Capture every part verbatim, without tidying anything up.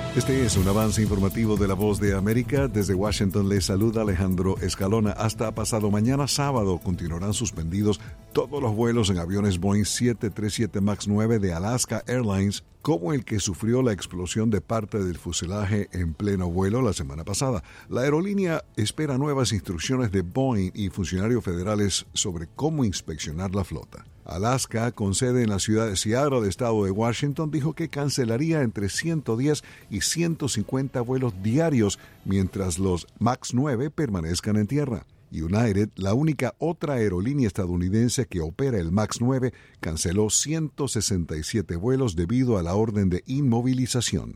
Este es un avance informativo de La Voz de América. Desde Washington les saluda Alejandro Escalona. Hasta pasado mañana sábado continuarán suspendidos todos los vuelos en aviones Boeing siete treinta y siete MAX nueve de Alaska Airlines, como el que sufrió la explosión de parte del fuselaje en pleno vuelo la semana pasada. La aerolínea espera nuevas instrucciones de Boeing y funcionarios federales sobre cómo inspeccionar la flota. Alaska, con sede en la ciudad de Seattle, estado de Washington, dijo que cancelaría entre ciento diez y ciento cincuenta vuelos diarios mientras los MAX nueve permanezcan en tierra. United, la única otra aerolínea estadounidense que opera el MAX nueve, canceló ciento sesenta y siete vuelos debido a la orden de inmovilización.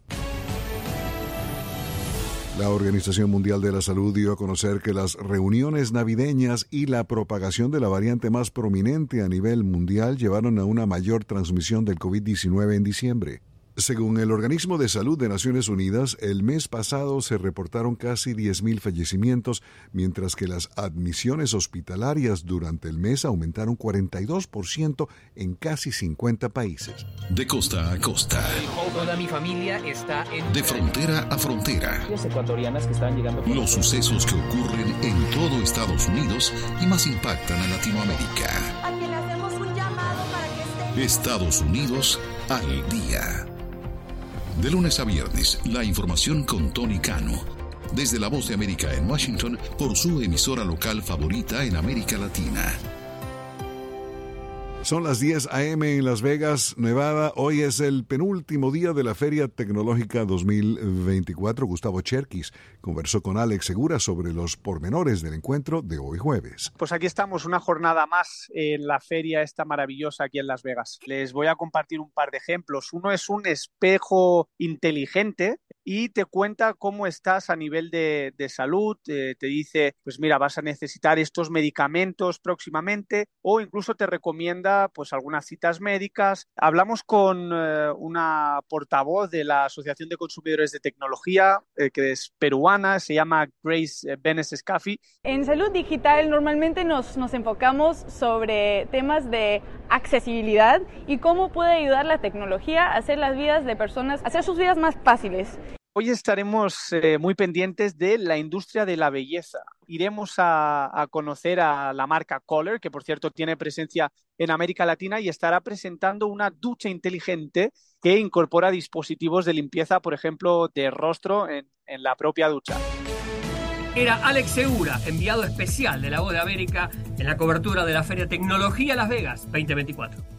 La Organización Mundial de la Salud dio a conocer que las reuniones navideñas y la propagación de la variante más prominente a nivel mundial llevaron a una mayor transmisión del COVID diecinueve en diciembre. Según el Organismo de Salud de Naciones Unidas, el mes pasado se reportaron casi diez mil fallecimientos, mientras que las admisiones hospitalarias durante el mes aumentaron cuarenta y dos por ciento en casi cincuenta países. De costa a costa. Toda mi familia está en... De frontera a frontera. Ecuatorianas que están llegando... Los sucesos que ocurren en todo Estados Unidos y más impactan a Latinoamérica. A quien le hacemos un llamado para que esté... Estados Unidos al día. De lunes a viernes, la información con Tony Cano. Desde La Voz de América en Washington, por su emisora local favorita en América Latina. Son las diez a eme en Las Vegas, Nevada. Hoy es el penúltimo día de la Feria Tecnológica dos mil veinticuatro. Gustavo Cherkis conversó con Alex Segura sobre los pormenores del encuentro de hoy jueves. Pues aquí estamos, una jornada más en la feria esta maravillosa aquí en Las Vegas. Les voy a compartir un par de ejemplos. Uno es un espejo inteligente y te cuenta cómo estás a nivel de, de salud, eh, te dice, pues mira, vas a necesitar estos medicamentos próximamente, o incluso te recomienda pues algunas citas médicas. Hablamos con eh, una portavoz de la Asociación de Consumidores de Tecnología, eh, que es peruana, se llama Grace Benes Escafi. En salud digital normalmente nos, nos enfocamos sobre temas de accesibilidad y cómo puede ayudar la tecnología a hacer las vidas de personas, a hacer sus vidas más fáciles. Hoy estaremos eh, muy pendientes de la industria de la belleza. Iremos a, a conocer a la marca Kohler, que por cierto tiene presencia en América Latina y estará presentando una ducha inteligente que incorpora dispositivos de limpieza, por ejemplo, de rostro en, en la propia ducha. Era Alex Segura, enviado especial de La Voz de América en la cobertura de la Feria Tecnología Las Vegas veinte veinticuatro.